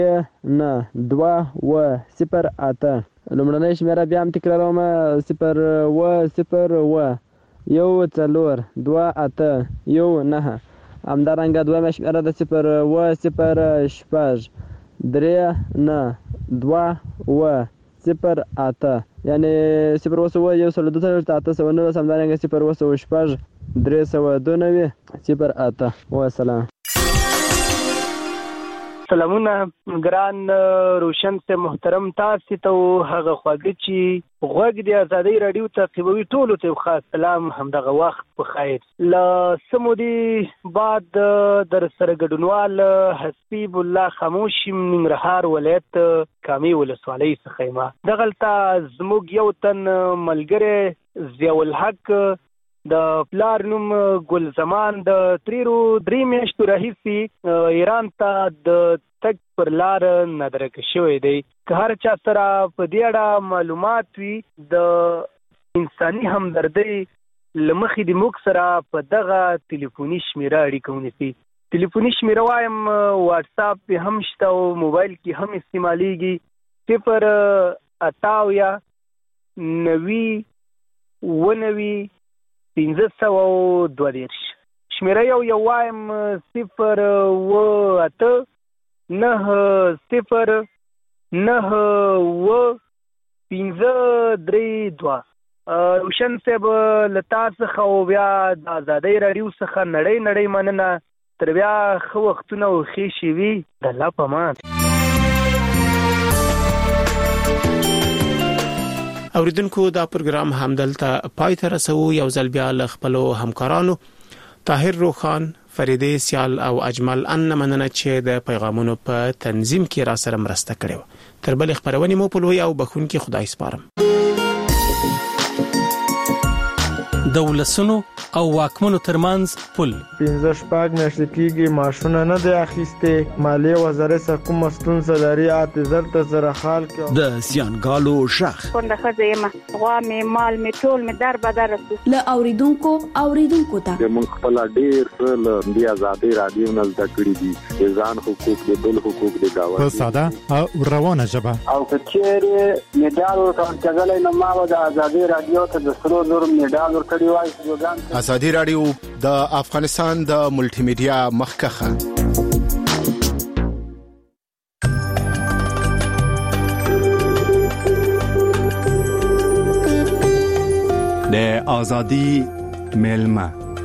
9 2 و 0 8. لومړنۍ شمیره بیا هم تکراروم 0 و 0 و 1 4 2 8 1 9. همدارنګه دویمه شمیره د 0 و 0 6 3 9 2 و 0 8. یعنی 0 و 1 2 8 همدارنګه 0 و 6 392 0 8. والسلام. سلامونه ګران روشن سے محترم تاسو ته هغه خواږه چې غوږ د ازادۍ رادیو تعقیبوي ټولو ته خاص سلام همدغه وخت په خیر. له سمودي بعد در سره ګډونوال حسیب الله خاموشي ننګرهار ولایت کامي ولسوالۍ څخه ما دغلته زموږ یو تن ملګری ضیاء الحق د پلار نوم ګل زمان د 3 میاشتو راهیسې ایران ته د تګ پر لار ندرک شوی دی. که هر چا سره په دې اړه معلومات وي د انساني همدردۍ له مخې د موږ سره په دغه ټلیفوني شمیره اړیکه ونیسي. ټلیفوني شمیره وایم واټساپ پې هم شته او موبایل کې هم استعمالیږي 0 1592. شمیره یو وایم 0 و 8 9 0 9 و 1532. روشن صاحب له تا څخه او بیا د ازادۍ راډیو څخه نړۍ مننه. تر بیا ښه وختونه او ښې شېبې د الله په امان. اوریدونکو دا پروګرام همدلته پای ته رسو. یو ځل بیا له خپلو همکارانو طاهر روخان، فریده سیال او اجمل ان مننه چې د پیغامونو په تنظیم کې را سره مرسته کړې. تر بل خبرونه مو په لوی او بخونکي خدای سپارم. دولسونو او واکمنو ترمنځ پل 15 شپږ میاشتې کېږي ماشونه نه دی اخیسته. مالیه وزارت سره کوم ستونزه لري اعتذار ته زره حال کې د سیانګالو شخ څنګه خزیمه غوا می مال می ټول می در بدر له اوریدونکو ته موږ خپل ډیر څه د ازادۍ رادیو نه زده کړی دي. ځان حقوق د بل حقوق د گاوه په ساده او روانه ژبه او کچېره میډال ورکړل نو ما د ازادۍ رادیو ته د سرو زر میډال ورکړی وای. ازادي رادیو د افغانستان د ملټي میډیا مخکخه د ازادي ملما.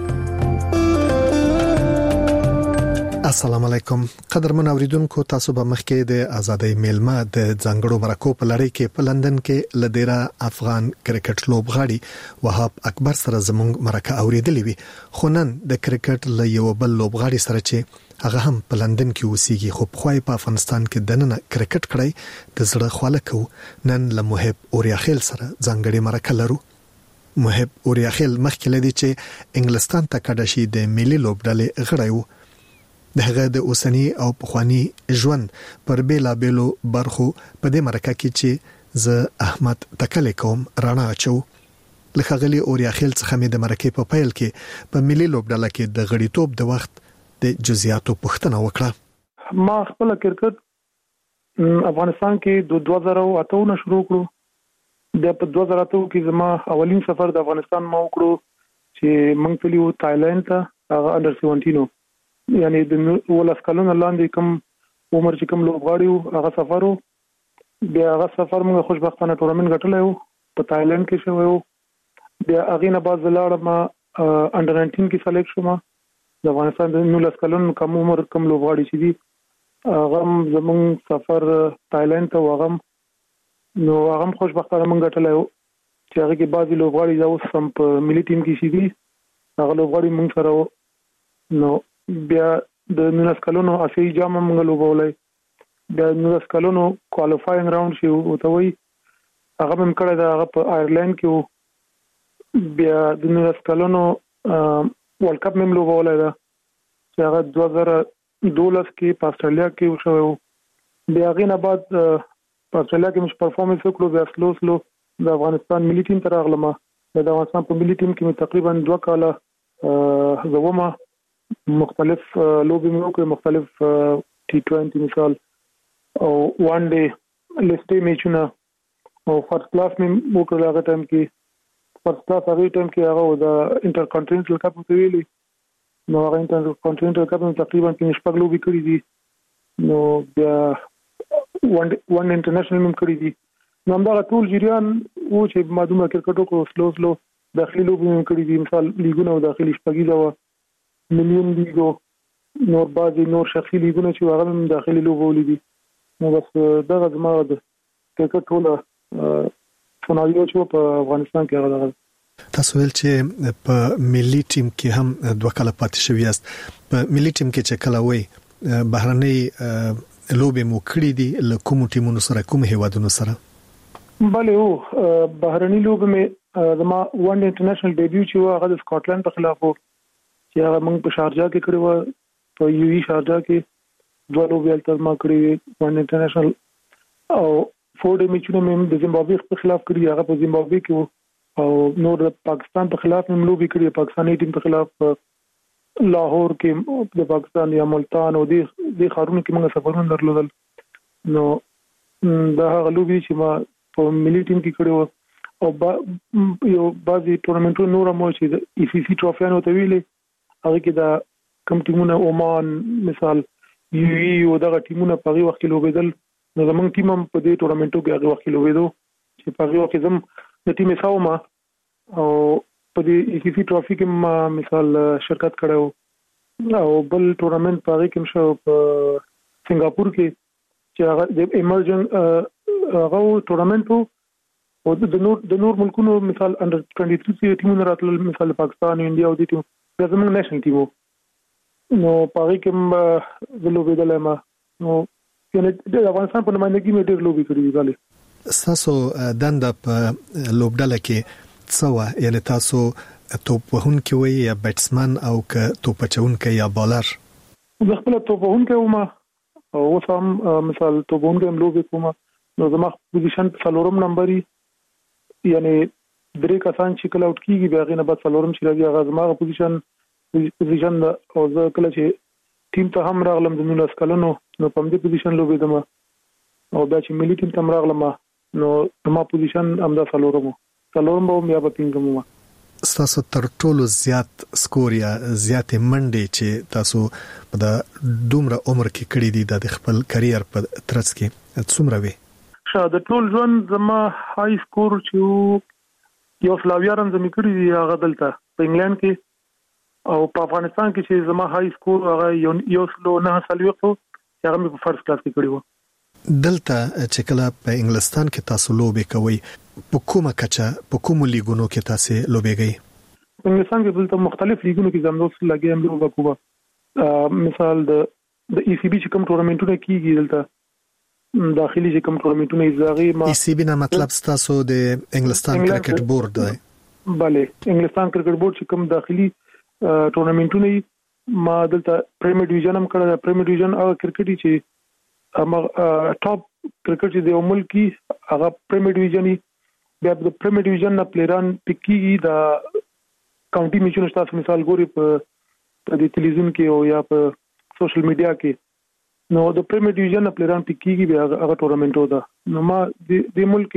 السلام علیکم قدرمن اوریدونکو، تاسو به مخکې د ازادۍ میلمه د ځنګړو مرکو په لړۍ کې په لندن کې لدیرا افغان کرکټ لوبغاړي وهاب اکبر سره زموږ مرکه اوریدلې وي. خو نن د کرکټ له یو بل لوبغاړي سره چې هغه هم په لندن کې اوسېږي خو په خوای په افغانستان کې دننه کرکټ کړی د زړه خواله کو. نن له محب اوریاخیل سره ځنګړي مرکه لرو. محب اوریاخیل مخکې لدی چې انګلستان ته کډه شي د ملي لوبډلې غړی وو. دغه د اوسنی او پخوانی ژوند پر بیلابېلو برخو په دې مرکه کې چې ز احمد تکل کوم رانا اچو. لکه غلی اوریاخیل څخه مې د مرکه په پیل کې په ملي لوبډله کې د غړیتوب د وخت د جزئیاتو پوښتنه وکړه. ما خپل کرکټ افغانستان کې د 2008 نه شروع کړو. د 2008 کې زما اولین سفر د افغانستان ما وکړو چې موږ تلو تایلند ته. هغه انډر 17 یعنی د ولس کلون لاندې کوم عمر چې کوم لوبغاړي هغه سفرو. بیا هغه سفر موږ خوشبختانه ټورنمنت ګټلی وو په تایلند کې شوی وو. بیا هغه نه بعد زلاړم انډر 19 کې سلیکټ شوم. د افغانستان د ولس کلون کوم عمر کوم لوبغاړي چې دي هغه زموږ سفر تایلند ته وغم نو هغه خوشبختانه موږ ګټلی وو چې هغه کې بعضی لوبغاړي دا اوس هم په ملي ټیم کې شي دي. هغه لوبغاړي موږ سره نو بیا د 19 کلونو اسیایي جام موږ لوبولای. بیا 19 کلونو کوالیفاینګ راوند شي او ته وي هغه هم کړی دا هغه په آیرلند کې وو. بیا د 19 کلونو ورلد کپ هم لوبولای دا چې هغه 2012 کې په استرالیا کې وشو. بیا هغه نه بعد په استرالیا کې مش پرفورمنس وکړو. بیا سلو د افغانستان ملي ټیم ته راغلم. د افغانستان په ملي ټیم کې تقریبا 2 کاله زوما مختلف لوبي مې وکړې، مختلف T20 مثال او وان ډے لیسټي میچونه او فرست کلاس مې وکړل هغه ټایم کې فرست کلاس هغه ټایم کې هغه د انټر کانټیننټل کپ ته ویلي نو هغه انټر کانټیننټل کپ نو تقریبا 5 لوبي کړې دي نو بیا وان انټرنیشنل مم کړې دي نو دا ټول جریان و چې مادومه کرکټو کو سلو داخلي لوبي مم کړې دي مثال لیګونه او داخلي شپږیزه و مليون لیګو نور بعضي نور شخصي لیګونه چې هغه هم داخلي لوبو لیدي نو بس دا زما د کرکټ ټول سناریو چې په افغانستان کې هغه تاسو ول چې په ملي ټیم کې هم دوه کله پاتې شوی یاست په ملي ټیم کې چې کله وای بهرنۍ لوبې مو کړې دي له کوم ټیمونو سره کوم هیوادونو سره بله او بهرنۍ لوبې مې زما وان انټرنیشنل ډیبیو چې هغه د سکاټلند په خلاف وو چې هغه موږ په شارجه کې کړی و په یو ای شارجه کې دوه لوبې التما کړې وان انټرنیشنل او 4 ډے میچونه مې د زیمبابوې په خلاف کړی هغه په زیمبابوې کې او نور د پاکستان په خلاف مې لوبې کړې پاکستاني ټیم په خلاف لاهور کې د پاکستان یا ملتان او د خارونو کې موږ سفرونه درلودل نو دا هغه لوبې چې ما په ملي ټیم کې کړې و او یو بعضي ټورنمنټونو نور مو چې د ای سی سی ټرافیانو ته ویلې هغه کې دا کوم ټیمونه عمان مثال یو ای او دغه ټیمونه په هغه وخت کې لوبېدل نو زمونږ ټیم هم په دې ټورنمنټو کې هغه وخت کې لوبېدو چې په هغه وخت زم د ټیم ساوما او په دې ای سی سی ټرافي کې ما مثال شرکت کړو او بل ټورنمنټ په هغه کې شو په سنگاپور کې چې هغه د ایمرجن هغه ټورنمنټ او د نور ملکونو مثال انډر 23 ټیمونه راتلل مثال پاکستان انډیا او د ټیم د زموږ نېشنل ټیم نو پاره کې د لوبې د لمه نو یعنی د افغانستان په نمائندګي مې ډېر لوبې کړې دي غالي تاسو دنده په لوبډله کې څو یعنی تاسو توپ وهونکی وي یا بیټسمن او که توپ چونکی یا بالر زه خپل توپ وهونکی وم او سم مثال توپ وهونکی هم لوبې کوم نو زما پوزیشن په څلورم نمبر یعنی درې کسان چې کله اوټ کیږي بیا غینه بعد څلورم چې راځي هغه زما پوزیشن او زه کله چې ټیم ته هم راغلم د 19 کلونو نو په دې پوزیشن لوبېدم او بیا چې ملي ټیم ته راغلم نو زما پوزیشن همدا څلورم به بیا په پینګم تاسو تر ټولو زیات سکور یا زیات منډې چې تاسو په دومره عمر کې کړې دي د خپل کرییر په ترڅ کې څومره وي د ټول ژوند زما های سکور چې یو سلاویا رن زمي کړی دی هغه دلته په انګلند کې او په افغانستان کې چې زما های سکور هغه یو سلو نه سلويخو هغه مې په فرست کلاس کې کړی و دلته چې کله په انګلستان کې تاسو لوبې کوي په کومه کچه په کوم لیګونو کې تاسو لوبېږئ په انګلستان کې دلته مختلف لیګونو کې زموږ لګي هم لوبه مثال د ای سی بي چې کوم ټورنمنټونه کیږي دلته داخلي چې کوم ټورنمنټونه ایزاغي ما ای سی بي نه مطلب تاسو د انګلستان کرکټ بورډ دی bale انګلستان کرکټ بورډ چې کوم داخلي ټورنمنټونه ما دلته پریمیر ډیویژن هم کړل پریمیر ډیویژن او کرکټ چې هغه ټاپ کرکټ چې د ملکی هغه پریمیر ډیویژن بیا د پریمیر ډیویژن نه پلیران پکې دا کاونټي میچونه تاسو مثال ګوري په د ټلویزیون کې او یا په سوشل میډیا کې نو د پریمیر ډیویژن پلیران پکېږي بیا هغه ټورنمنټو ده نو ما د ملک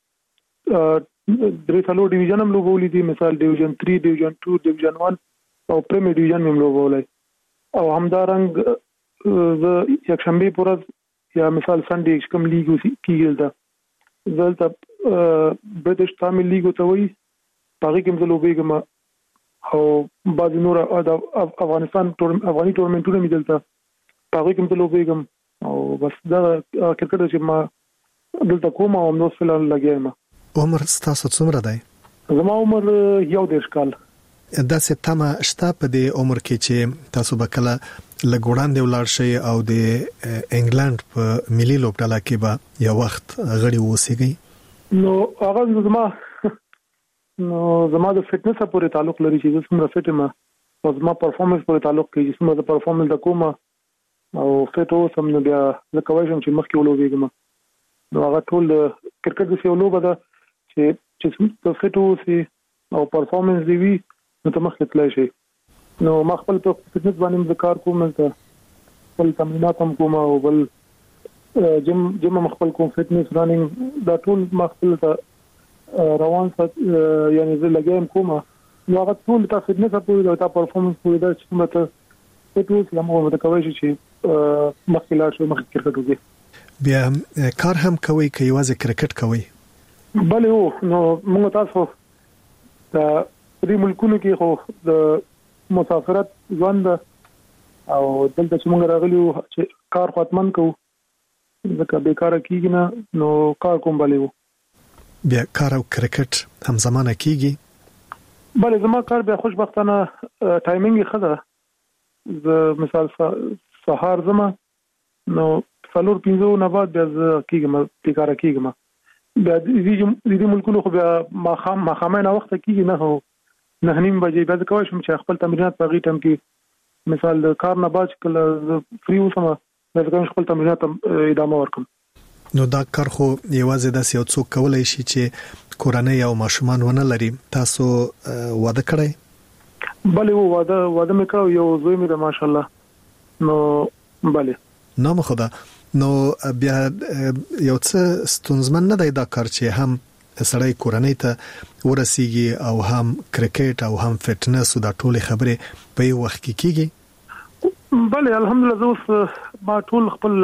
درې څلور ډیویژن هم لوبولې دي مثال ډیویژن 3 ډیویژن 2 ډیویژن 1 او پریمیر ډیویژن هم لوبولې او همدارنګ ز یک شنبه پورز یا مثال سنډې کوم لیګ کیږي دا دلته برټش تامل لیګ ته وایي پاره کې هم لوبېږم او بعض نور افغانستان افغاني ټورنمنټونه مې دلته پاره کې هم لوبېږم او بس دا کرکټ چې ما دلته کوم او نو فلان لګیم عمر تاسو څومره دی زما عمر یو 10 کال دا څه تمه شته په دې عمر کې چې تاسو به کله لګوړان دی ولر شي او د انګلند په ملي لوبډله کې به یو وخت غړي وسیږي نو هغه زما د فټنس پورې تعلق لري چې څومره فټ یم او زما پرفورمنس پورې تعلق کوي چې څومره د پرفورمنس د کومه او فټو سم نو بیا زه کوم چې مخکې ولوبېږم نو هغه ټول کرکټ د یو لوبه ده چې فټو سي او پرفورمنس دی وی نو ته مخکې تللی شي نو ما خپل په فټنس باندې کار کوم ته خپل تمرینات هم کوم او بل جم مخبل کوم فټنس رننګ دا ټول مخبل ته روان سات یعنی زه لګیم کومه نو هغه ټول ته فټنس په دا پرفورمنس په دا چې مته ته ټول لمو متکوي شي مخکې لا شو مخکې کرکټ وکي بیا کار هم کوي کوي واځي کرکټ کوي بله نو موږ تاسو دا دې ملکونو کې خو د مسافرت ژوند او دلته چې موږ راغلیو چې کار ختمن کوو ځکه بیکاره کیږي نه نو کار کوم بلیو بیا کار او کرکټ هم زمانه کیږي بله زما کار بیا خوشبختانه ټایمینګ خده ز مثال سهار زما نو څلور پنځو نه بعد بیا کیږم بیکاره کیږم بیا دې ملکونو خو بیا ماخامه نه وخت کیږي نه هو نه نیم بجې بیا کوم چې خپل تمرینات په غیټم کې مثال د کار نه باج کله فری وسم دا کوم خپل تمرینات ادامه ورکم نو دا کار خو یوازې د یو څوک کولای شي چې کورنۍ او ماشومان ونه لري تاسو واده کړئ بله واده مې کړو یو زوی مې د ماشاءالله نو بله نو خدا نو بیا یو څه ستونزمن نه دی دا کار چې هم سړی کورنۍ ته ورسیږي او هم کرکټ او هم فټنس او دا ټول خبره په یو وخت کې کیږي بله الحمدلله اوس ما ټول خپل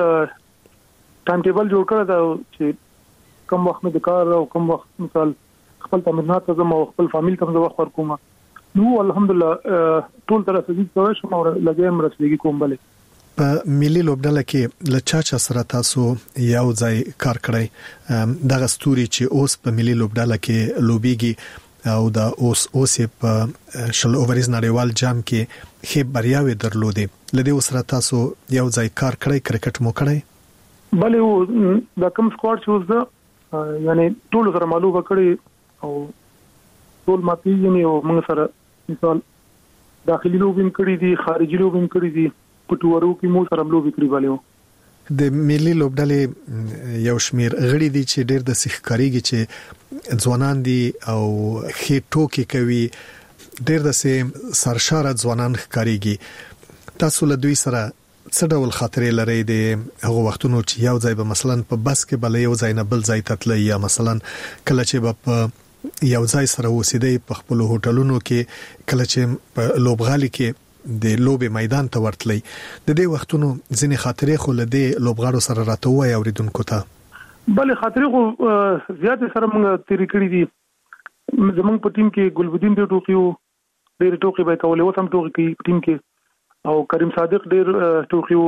ټایم ټیبل جوړ کړی دا چې کوم وخت مې د کار او کوم وخت مثال خپل تمرینات ته زما خپل فامیل ته زما وخت ورکوم نو الحمدلله ټول تر څه دې کوم شم او لګیم رسېږي کوم بله په ملي لوبډله کې لچا سره تاسو یو ځای کار کړی دغه ستوري چې اوس په ملي لوبډله کې لوبيږي او دا اوس په شل اوورز نړیوال جام کې خې بریاوي درلودې لدی سره تاسو یو ځای کار کړی کرکټ مو کړی بله دا کوم سکواډ چې اوس دا یعنی ټول سره معلومه کړی او ټول ماتي یې او موږ سره مثال داخلي لوبین کړی دي خارجي لوبین کړی دي پټورو کې مو سره لوبي کړی والو د ملي لوبډلې یو شمیر غړي دي چې ډېر د سخکاریږي چې ځوانان دي او خې ټوکی کوي ډېر د سرشاره ځوانان ښکاریږي تاسو له دوی سره څه ډول خاطرې لري د هغه وختونو چې یو ځای به مثلا په بس کې بل یو ځای نه بل ځای تتلی یا مثلا کله چې په یو ځای سره وسیدي په خپل هوټلونو کې کله چې په لوبغالي کې د لوبې میدان ته ورتلی د دې وختونو ځینې خاطرې خو له دې لوبغاړو سره راته وای اوریدونکو ته بله خاطرې خو زیات سره موږ تیری کړی دي زمونږ په ټیم کې ګلبدین ډېر ټوکیو ډېر ټوکی به کولې اوس هم ټوکی کوي ټیم کې او کریم صادق ډېر ټوکیو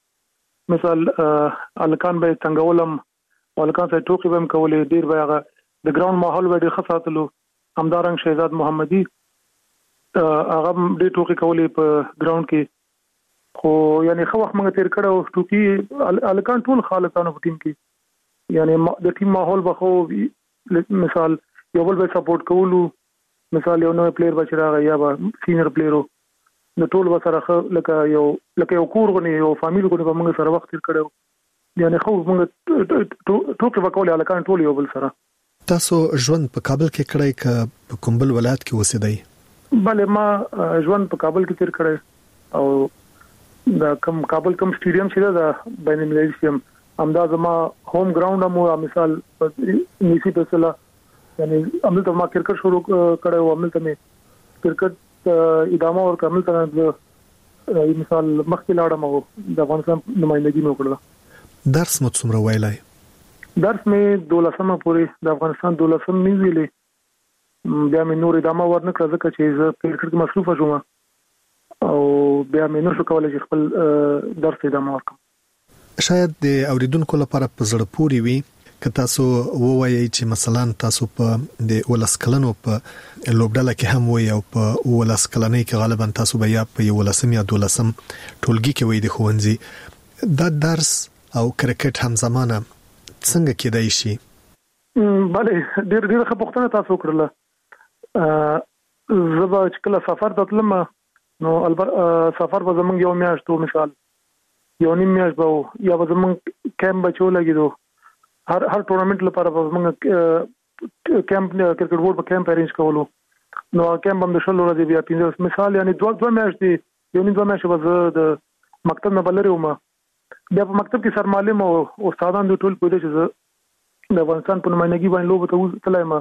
مثال الکان به څنګه ولم الکان سره ټوکی به کولې ډېر به هغه د ګراوند ماحول به ډېر ښه ساتلو همدارنګ شهزاد محمدي هغه ډېر ټوکی کولې په ګراوند کې خو یعنی خو وخت موږ تیر کړو ټوکی الکان ټول خالقانو په ټیم کې یعنی د ټیم ماحول به خو مثال یو بل به سپورټ کولو مثال یو نوې پلیئر بچ راغی یا به سینیئر پلیئر نو ټول به سره لکه یو کور غني یو فامیل غني به موږ سره وخت تیر کړو یعنی خو موږ ټوکی وکولې الکان ټول یو بل سره تاسو ژوند په کابل کې کړی ک په کومبل ولایت کې اوسېدئ بله ما ژوند په کابل کې تیر کړی او دا کوم کابل کوم سټیډیم چې دا بین المللي سټیډیم همدا زما هوم ګراوند مو مثال نیسی په سلا یعنی املته ما کرکټ شروع کړو او املته مې کرکټ ادامه ور کوم ته مثال مخکې لاړم او د افغانستان نمائندګي مې وکړه درس مو څومره ویلای درس مې 12مه پورې د افغانستان 12مه مې ویلې بیا مې نور ادامه ورنکړه ځکه چې زه په کرکټ کې مصروف شوم او بیا مې نشو کولای چې خپل درس ادامه ورکړم شاید د اوریدونکو لپاره په زړه پوري وي که تاسو ووایي چې مثلا تاسو په د ولسکلنو په لوبډله کې هم وي او په ولسکلنۍ کې غالبا تاسو به یا په ولسم یا دولسم ټولګي کې وي د خوندزي دا درس او کرکټ هم زمانه څنګه کېدای شي بله ډېر ښه پوښتنه تاسو وکړله زه به چې کله سفر ته تلم نو سفر به زمونږ یو میاشت مثال یو نیم میاشت به یا به زمونږ کیمپ به چې ولګېدو هر ټورنمنټ لپاره به زمونږ کیمپ کرکټ بورډ به کیمپ ارینج کولو نو کیمپ هم د 16 ورځې بیا 15 مثال یعنی دوه میاشتې یو نیم 2 میاشتې به زه د مکتب نه بلري وم بیا په مکتب کې سرمعلم او استادان د ټول په دې چې د افغانستان په نمائندګي باندې لوب ته تلایم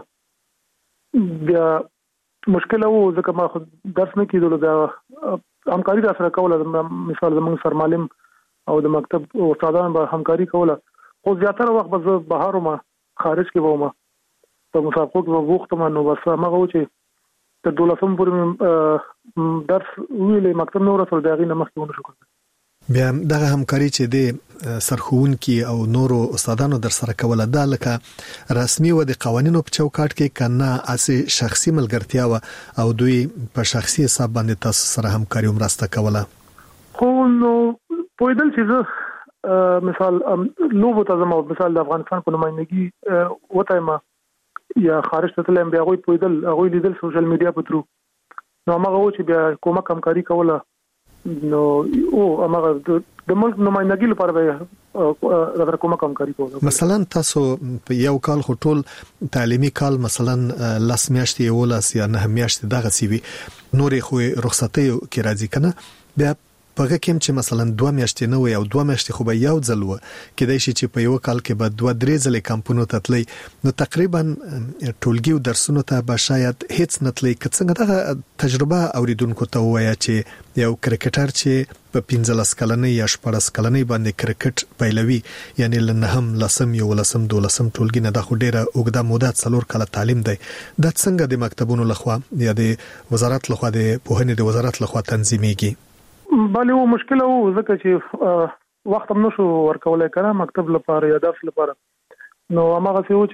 بیا مشکل وو ځکه ما درس نه کیدل دا همکاري را سره کوله مثال زموږ سرمعلم او د مکتب استادان به همکاري کوله خو زیاتره وخت به بهر ما خارج کې ومه په مسابقو کې وخت ما نو بس ما غو چې تر 12 پورې درس ویلې مکتب نور سره دغې نه مخکې ونه شو بیا دغه همکاري چې د سرخوونکي او نورو استادانو در سره کوله دا لکه رسمي و د قوانینو په چوکاټ کې کنه اسي شخصي ملګرتیا او دوی په شخصي حساب باندې تاسو سره همکاري ومرسته کوله خو نو پویدل چې مثال لوبو ته زموږ مثال د افغانستان په نمائندګي وته ما یا خارج ته تلم بیا غوي پویدل غوي لیدل سوشل میډیا په ترو نو هغه و چې بیا کومه همکاري کوله نو او هغه د ملک نمائندګي لپاره به دا کومه همکاري کوله مثلا تاسو په یو کال خټول تعلیمي کال مثلا لاس میاشتې ولاس یا نه میاشتې دغه سی وي نورې خو رخصتي کې راځي کنه بیا پغه کوم چې مثلا 2 میاشتې نه وي او 2 میاشتې خو به یو ځل و کېدای شي چې په یو کال کې به 2-3 ځلې کمپونو ته تللی نو تقریبا ټولګي او درسونو ته به شاید هیڅ نه تللی که څنګه دغه تجربه اوریدونکو ته وایا چې یو کرکټر چې په 15 کلنۍ یا 14 کلنۍ باندې کرکټ پیلوي یعنی لنهم لسم یو لسم دولسم ټولګي نه د خو ډیره اوږده موده 4 کاله تعلیم دی د څنګه د مکتبونو لخوا یا د وزارت لخوا د پوهنې د وزارت لخوا تنظیمېږي بله و مشکل وو ځکه چې وخت هم نشو ورکولای کنه مکتب لپاره یا درس لپاره نو هغه څه و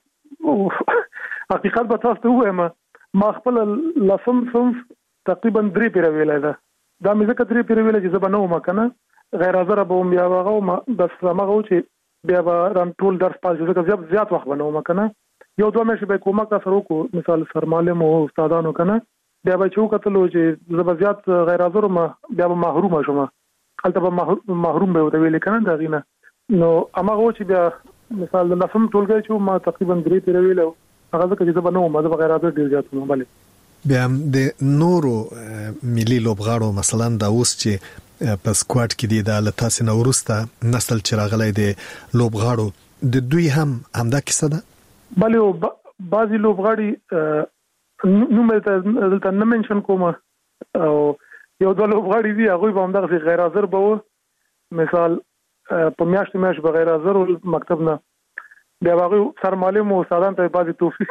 چې حقیقت به تاسو ته وایم ما خپل لسم صنف تقریبا 3 پیره ویلای دا مې ځکه 3 پیره ویلای چې زبنه و کنه غیر حاضر به بیا هغه بس هغه و چې بیا به ران ټول درس پاس ځکه زیات وخت بنو کنه یو دوه مې به کومه کا سره کو مثال سرمعلم او استادانو کنه بیا به چې کتلو چې زبرزيات غیر حاضر ما بیا به محروم شوم هلته به محروم به وته ویل کنه دا غینه نو امغه چې بیا مثال د لفم ټولګي چې ما تقریبا 3 پیره ویل هغه ځکه چې زبنه ما د غیر حاضر ډیر زیات نو بل بیا د نورو ملي لوبغاړو مثلا دا اوس چې په سکواډ کې دی د لتاسې نورسته نسل چې راغلی دی لوبغاړو د دوی هم همدا کیسه ده بلې بعضی لوبغاړي نو مې دلته نه منشن کوم او یو د لوبغاړي دی هغه به هم دغه غیر حاضر به مثال په میاشت بغیر حاضر مکتب نه بیا هغه سرمعلم او استادان ته بعضی توفیق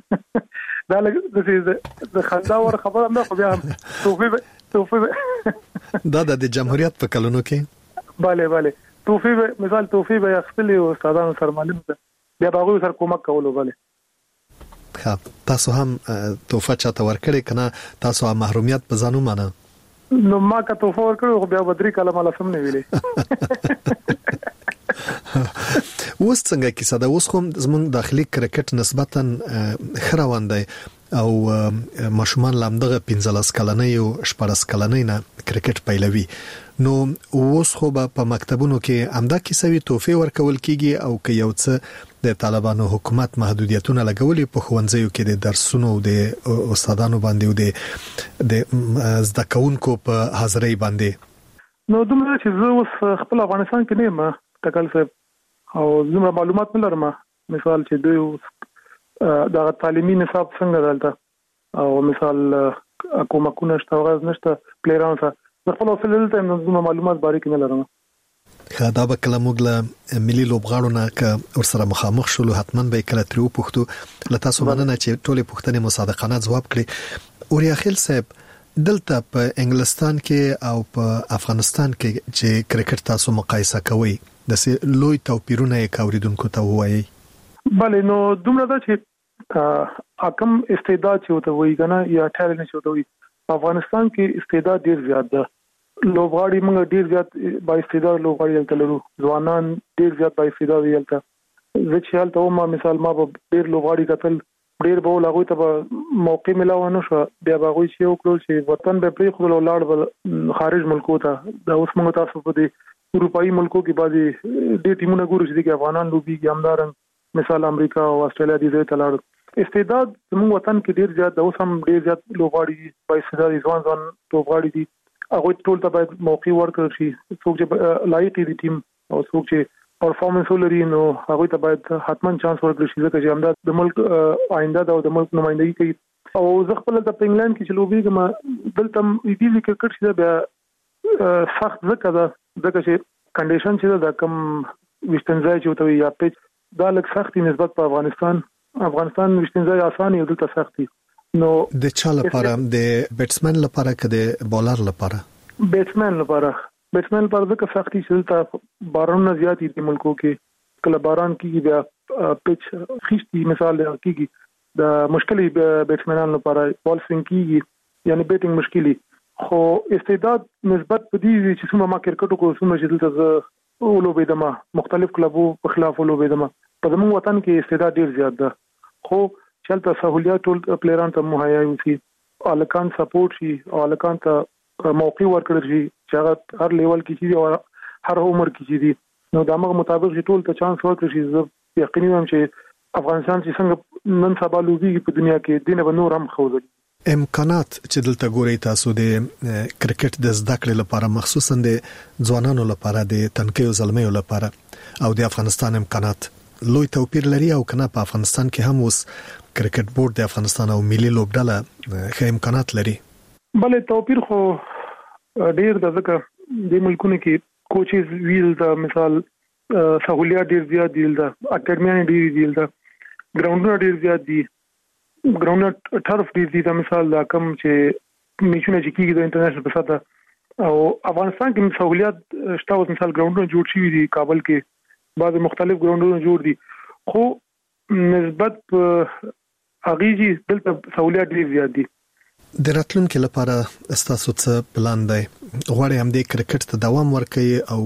دا د خندا ور خبره نه خو بیا توفیق دا د جمهوریت په کلونو کې bale توفیق مثال توفیق به خپل استادان سرمعلم بیا هغه سره کومک کولو bale تاسو هم توفه چاته ورکړی کنه تاسو هم محرومیت په ځانو مانه نو ما کا توفه ورکړو خو بیا بدري کلمه لسم نه ویلې اوس څنګه کیسه ده اوس کوم زمون داخلي کرکټ نسبتا خروان دی او ماشومان لامدغه 15 کلنۍ او 14 کلنۍ نه کرکټ پیلوي نو اوس خو په مکتبونو کې امدا کیسوي توفه ورکول کیږي او که یو څه د طالبانو حکومت محدودیتونه لګولي په خوندزیو کې د درسونو د استادانو باندې او د زدکونکو په حاضرۍ باندې نو دومره چې زه اوس خپل افغانستان کې نه ما تکل صاحب او زموږ معلومات نه لرم مثال چې دوی دا تعلیمي نصاب څنګه دلته او مثال کومه شته ورځ نشته پلیران سره خپل اصل دلته زموږ معلومات باره کې نه لرم دا به کله موږ له ملي لوبغاړو نه که ورسره مخامخ شولو حتما به کله تریو پوښتو له تاسو مننه چې ټولې پوښتنې مصادقانه ځواب کړي اوریا خیل صاحب دلته په انګلستان کې او په افغانستان کې چې کرکټ تاسو مقایسه کوئ د لوی توپیرونه یې کاوریدونکو ته وایي بله نو دومره دا چې کم استعداد چې وته وایي کنه یا ټالنت چې وته وایي افغانستان کې استعداد ډیر زیات ده لوبغاړي موږ ډیر زیات با استعداد لوبغاړي دلته لرو ځوانان ډیر زیات با استعداد دلته زه چې حالت ما مثال ما به ډیر لوبغاړي قتل ډیر به لاغوي ته موقع ملاو نه شو بیا به غوي چې وکړو چې وطن به پری خپل لاړ خارج ملکو ته دا اوس موږ تاسو په دې اروپאי ملکو کې بعضي ډېر ټیمونه ګورو چې د افغانان لوبي کې همدارن مثال امریکا او استرالیا دي ځای ته لاړ استعداد زموږ وطن کې ډېر زیات د اوس هم ډېر زیات لوبغاړي په استعداد ځوان لوبغاړي دي هغه ټول ته باید موقع ورکړل شي. څوک چې لایق دي ټیم او څوک چې پرفارمنس ولري نو هغه ته باید حتمان چانس ورکړل شي ځکه چې همدا د ملک آینده دا د ملک نمائندګي کوي. او زه خپل د انګلند کې چې لوبېږم دلته دې کرکټ چې بیا سخت ځکه چې کنډیشن چې دا کم وشتنځای چې وته یا پیچ دا لږ سختي نسبت په افغانستان وشتنځای اسانه او دلته سختي. نو د چا لپاره د بیټسمن لپاره کده بولر لپاره بیټسمن لپاره ځکه سختي چې دلته باران زیات دي ملکو کې کله باران کیږي بیا پیچ خشتي مثال کیږي د مشکلي بیټسمنانو لپاره بال سوینګ کیږي یعنی بیټینګ مشکلي خو استعداد نسبت په دې چې څومره ما کرکټ کو څومره چې دلته ولوبېدم مختلف کلبو په خلاف ولوبېدم په زموږ وطن کې استعداد ډیر زیات ده خو چلته سہولیات ټول پلیران ته مهیا وي الکان سپورټ شي او الکان ته موقع ورکړل شي چې هغه هر لیول کې شي او هر عمر کې شي نو د هغه مطابق ټول ته چانس ورکړل شي. زه یقیني یم چې افغانستان چې څنګه نن سبا لوبي په دنیا کې دینه به نور هم خوځي. امکانات چې دلته ګوري تاسو د کرکټ د زده کړې لپاره مخصوصا د ځوانانو لپاره د تنکیو زلمیو لپاره او د افغانستان امکانات لوی توپیر لري او کنه په افغانستان کې هم اوس کرکټ بورډ د افغانستان او ملي لوبډله ښه امکانات لري. بلې توپیر خو ډیر د ځکه د ملکونو کې کوچز ویل د مثال سہولیات ډیر زیات دي د اکیډمي ډیر دي د ګراوندونه ډیر زیات دي ګراوند ټرف دي د مثال دا کم چې میچونه چې کیږي د انټرنیشنل په سطح او افغانستان کې سہولیات شته او مثال ګراوندونه جوړ شوي دي کابل کې بعض مختلف ګراوندونه جوړ دي خو نسبت اغیزي دلته سہولیات ډیر زیات دي. د راتلونکو لپاره استاسو څه پلان دی؟ غواړئ هم د کرکټ ته دوام ورکړئ او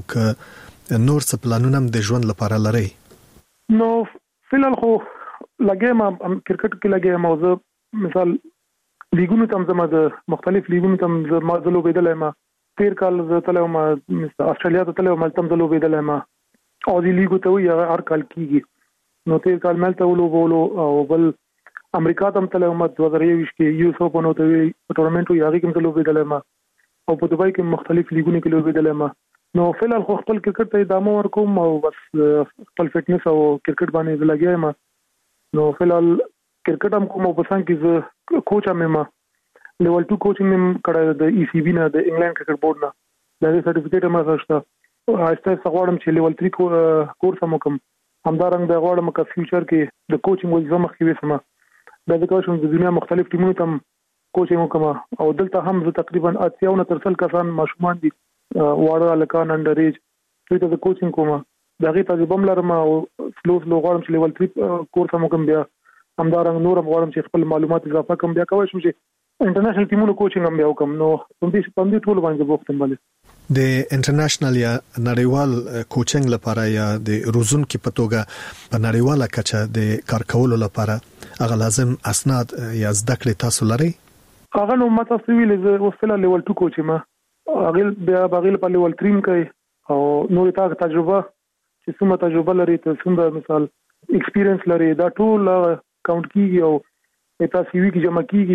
ک نور څه پلانونه هم د ژوند لپاره لرئ؟ نو فلال خو لګیم کرکټ کې لګیم او زه مثال لیګونو تم زما د مختلف لیګونو تم زما زلو بدلای ما تیر کال زه تلو ما استرالیا ته تلو ما تم زلو بدلای ما او دی لیګو ته وی هر کال کیږي نو تیر کال ملته ولو بولو او بل امریکا تم تلو ما 2020 کې یو سو په نو ته ټورنمنت یو هغه کوم زلو بدلای ما او په دوبای کې مختلف لیګونو کې لو بدلای ما نو فلال خو خپل کرکټ ته ادامه ورکوم او بس خپل فټنس او کرکټ باندې لګیایم. نو فلال کرکټ هم کوم په سان کې ز کوچ هم ما لیول 2 کوچینګ هم کړه د ای سی بی نه د انګلند کرکټ بورډ نه دا سرټیفیکیټ ما غوښته آسته څغړم چې لیول 3 کورس هم کوم همدارنګ د غواړم چې فیوچر کې د کوچینګ وظیفه مخ کې وسم د کوچینګ د دنیا مختلف ټیمونو ته کوچینګ کوم او دلته هم زه تقریبا 80 کسان ماشومان دي واړه لکان انډر ایج دوی ته کوچینګ کوم دغه تجربه لرم او سلو غواړم چې لیول 3 کورس هم کوم بیا همدارنګ نور غواړم چې خپل معلومات اضافه کوم بیا کوم چې انټرنیشنل ټیمونو کوچینګ هم بیا کوم نو په دې ټول باندې بوختم بل د انټرنیشنل یا نړیوال کوچینګ لپاره یا د روزون کې پتوګه په نړیواله کچه د کار کولو لپاره هغه لازم اسناد یا زده کړې تاسو لري؟ هغه نو ماته سویل ز وسله لیول 2 کوچ ما هغه بیا بغیل په لیول 3 کوي او نور تاسو تجربه چې څومره تجربه لري ته څومره مثال ایکسپیرینس لري دا ټول کاونټ کیږي او تاسو وی کې جمع کیږي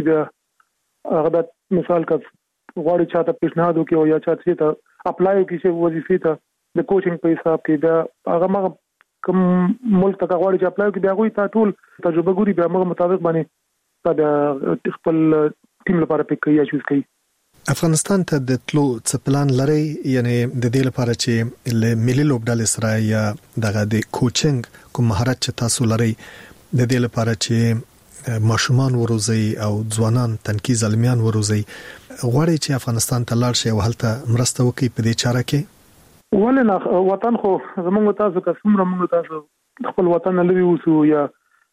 دا هغه د مثال کا غواړي چاته پیشنهاد وکي او یا چاته ته اپلای وکي چې وظیفه ته د کوچینګ په حساب کې دا هغه ما کوم ملک ته غواړي چې اپلای وکي بیا غوي تا ټول تجربه ګوري بیا موږ مطابق باندې دا خپل ټیم لپاره پک کوي یا چوز کوي. افغانستان ته د تلو څه پلان لري یعنی د دې لپاره چې له ملي لوبډلې سره یا دغه د کوچینګ کوم مهارت چې تاسو لري د دې لپاره چې ماشومان وروزي او ځوانان تنکي زلمیان وروزي غواړي چې افغانستان ته لاړ شي او هلته مرسته وکړي په دې چاره کې؟ ولنه وطن خو زموږ تاسو که څومره موږ تاسو خپل وطن لري اوسو یا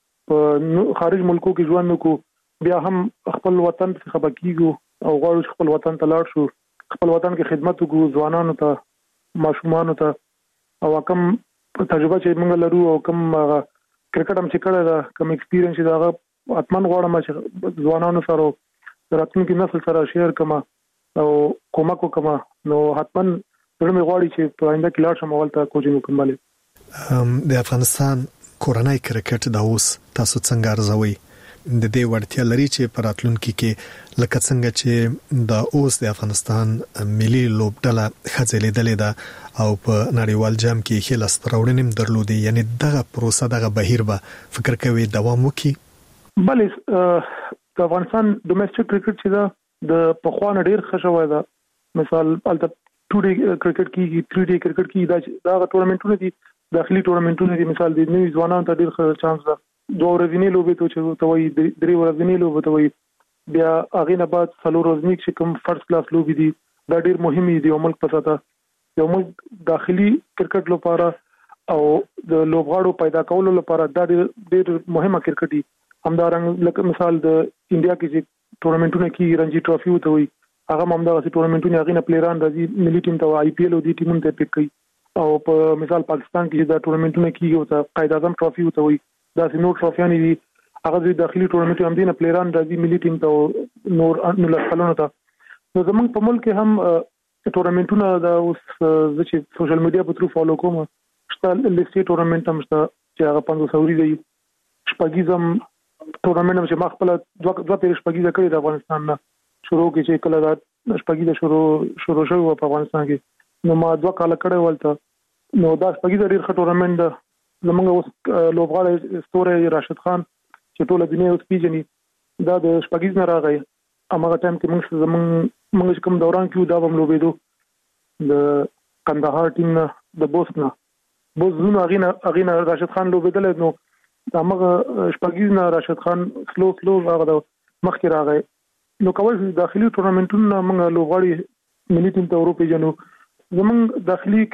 په خارج ملکو کې ژوند وکړو بیا هم خپل وطن څخه خبرېږو او غواړو خپل وطن ته لاړ شو خپل وطن کې خدمت وکړو ځوانانو ته ماشومانو ته او کوم تجربه چې موږ لرو او کوم کرکټ هم چې کړه دا کوم ایکسپیرینس دا هغه اتمن غواړم چې ځوانانو سره راتلونکي نسل سره شیر کما او کومک وکما نو حتمن زړه غواړي چې په آینده کې لاړ شم او ولته کوچینګ وکړم. د افغانستان کورنۍ کرکټ د اوس تاسو څنګه ارزوي د دې وړتیا لري چې په راتلونکي کې لکه څنګه چې د اوس د افغانستان ملي لوبډله خځلېدلې ده او په نړیوال جام کې خل استراوړنیم درلودي، یعنی دغه پروسه دغه بهیر به فکر کوي دوام وکړي؟ بلې د افغانستان ډومېسټک کرکټ چې دا د پخوان ډیر خښوي ده، مثال البته 2 ډے کرکټ کې 3 ډے کرکټ کې دا ټورنمنټونه دي، داخلي ټورنمنټونه دي، مثال د نوي ځوانانو ته ډیر ښه چانس ده. 2 ورځې لوبې ته چې وایي 3 ورځې لوبې ته وایي، بیا هغه نه بعد 4 ورځې چې کوم فرست کلاس لوبې دي دا ډیر مهمه دي. ملک په ساته یو ملک داخلي کرکټ لپاره او د لوبغاړو پیدا کولو لپاره دا ډیر مهمه کرکټ دي. همدارنګه لکه مثال د انډیا کې چې ټورنمنټونه کې رنجي ټرافي وته وي، هغه همدغه ټورنمنټونه هغه نه پلیران راځي ملي ټیم ته آی پی ایل او دي ټیمونو ته پک کوي. او په مثال پاکستان کې دا ټورنمنټونه کیږي او ته قائد اعظم ټرافي وته وي، دا نور ټرافیان دي، هغه د داخلي ټورنمنټ هم دي نه پلیران راځي ملي ټیم ته نور لکهلونه ته. نو زمونږ په ملک هم ټورنمنټونه دا اوس چې سوشل میډیا په ترو فالو کوم شته، لیسټي ټورنمنټ هم شته چې هغه 500 دی، شپږیزم ټورنمنټ هم چې مخبل دوه پیر شپږیزه کړی د افغانستان نه شروع کې چې کله دا شپږیزه شروع شوی په افغانستان کې، نو ما 2 کال کړه ولته. نو دا شپږیزه ډیر ښه ټورنمنټ ده. زمونږ اوس لوبغاړی ستوره راشد خان چې ټول دنیا اوس پیژني، دا د شپږیز نه راغی. هغه ټایم کې موږ کوم دوران کې دا هم لوبېدو د کندهار ټیم نه د بوسنه اغینا راشد خان لوبېدل، نو هغه شپږیز نه راشد خان سلو هغه مخکې راغی. نو کول داخلي ټورنمنټونه موږ لوبغاړي ملي ټیم ته اروپا جنو زمونږ داخلي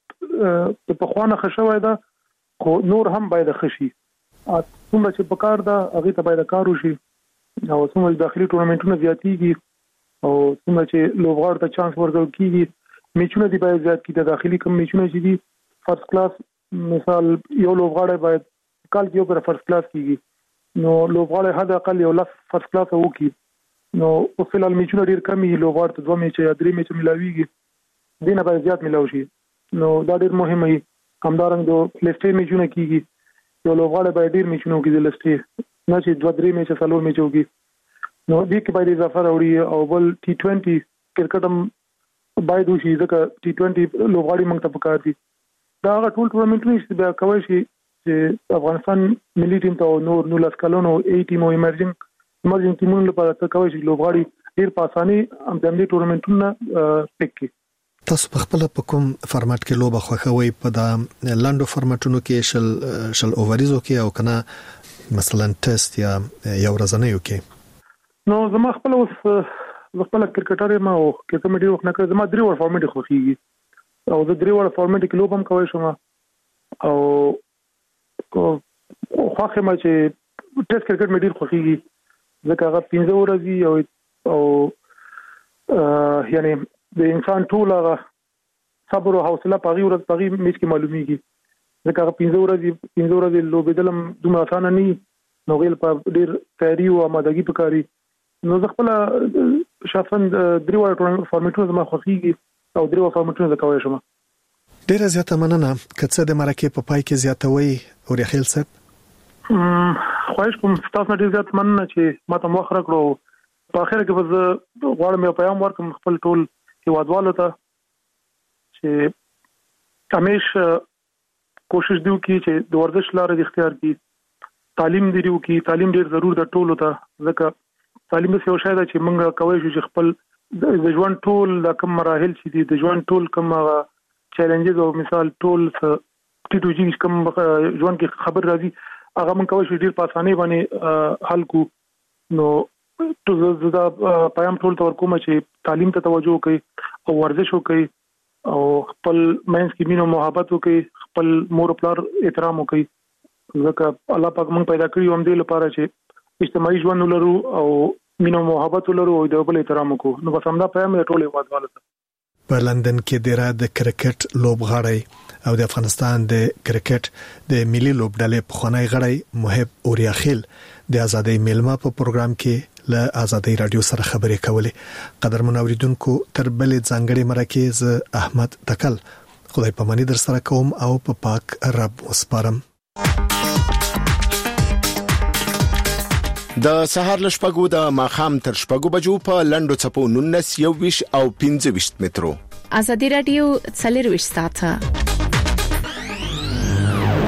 کرکټ په خوانه خښوي ده، خو نور هم باید خشي. څومره چې پکار ده هغه ته باید کار وشي، او څومره داخلي ټورنمنټونه زیاتېږي او څومره چې لوبغاړو ته چانس ورکول کیږي، میچونه دی باید زیات کیږي. داخلي کوم میچونه چې دي فرست کلاس، مثال یو لوبغاړی باید کال کې یو پر فرست کلاس کیږي، نو لوبغاړی حد اقل یو لاس فرست کلاس وکړي. نو په فلال میچونه ډیر کمی، لوبغاړو ته 2 میچ یا 3 میچ ملاويږي، دینه باید زیات ملاوي شي. نو دا ډیر مهمه دی. همدارنګه د لیسټي میچونه کیږي، یو لوبغاړی باید ډیر میچونه وکړي د لیسټي، نه چې 2-3 میچ 4 میچ وکړي. نو دې کې باید اضافه راوړي. او بل T20 کرکټ هم باید وشي، ځکه T20 لوبغاړي موږ ته پکار دي. دا هغه ټول ټورنمنټونه چې بیا کوي چې افغانستان ملي ټیم ته نور 19 کلونو A ټیم او ایمرجنګ ټیمونو لپاره څه کوي چې لوبغاړي ډیر په اساني هم د دې ټورنمنټونو پک کړي. تاسو په خپل په کوم فارمټ کې لوبه خوښوي؟ په دا لاندو فارمټونو کې شل اووریزو کې او کنه مثلا ټیسټ یا یو ورځنیو کې؟ نو زما خپل اوس خپل کرکټر ما او کرکټ مې وخت نه کړ، زما 3 ور فارمټ خوښيږي او د 3 ور فارمټ کې لوبم کوي شم. او خوښه ما چې ټیسټ کرکټ مې ډیر خوښيږي، ځکه هغه 15 ورځې او یعنی د انسان ټول هغه صبر او حوصله پغی ورځ پغی میچ کې معلومیږي، ځکه هغه 15 ورځې لوبېدل هم دومره اسانه نه، نو غیل په ډیر تیاری او آمادګي پکاري. نو زه خپل شخصا 3 ور فارمټونه زما خوښيږي او 3 ور فارمټونه زکوي شم. ډیر زیاته مننه. کڅه د مرکه په پای کې زیاتوي او ریخیل صاحب خواهش کوم تاسو ډیر زیات مننه چې ما ته مخ راکړو. په اخر کې به غواړم یو پیغام ورکړم خپل ټول هیوادوالو ته چې همیشه کوشش دیو کی چې د ورزش لارې اختیار کی، تعلیم دیو کی. تعلیم ډیر ضرور ده ټولو ته، ځکه تعلیم څه یو شی ده چې موږ کوي چې خپل د ژوند ټول د کوم مراحل چې دي، د ژوند ټول کوم چیلنجز او مثال ټول ټیټو جی کوم ژوند کې خبر راځي هغه موږ کوي چې ډیر په اسانۍ باندې حل کو. نو ټول زدا پیغام ټول تور کوم چې تعلیم ته توجه وکړي او ورزش وکړي او خپل مینس کې مینه محبت وکړي، خپل مور پلار احترام وکړي، ځکه الله پاک موږ پیدا کړی هم دې لپاره چې اجتماعي ژوند ولرو او مینه محبت ولرو او د بل احترام وکړو. نو بس همدا پیغام ټول هیوادوالو ته. په لندن کې د کرکټ لوبغاړی او د افغانستان د کرکټ د ملي لوبډلې په خونای غړی محب اوریاخیل د ازادۍ میلمه په پروګرام کې له ازادۍ رادیو سره خبرې کولې. قدرمن اوریدونکو، تر بلې ځانګړي مرکز احمد تکل خدای پاماني در سره کوم او په پاک رب وسپارم. د سهار لشپګو د ماخام تر شپګو بجو په لندو چپو 19 21 او 25 مترو. ازادي رادیو 24 ساعته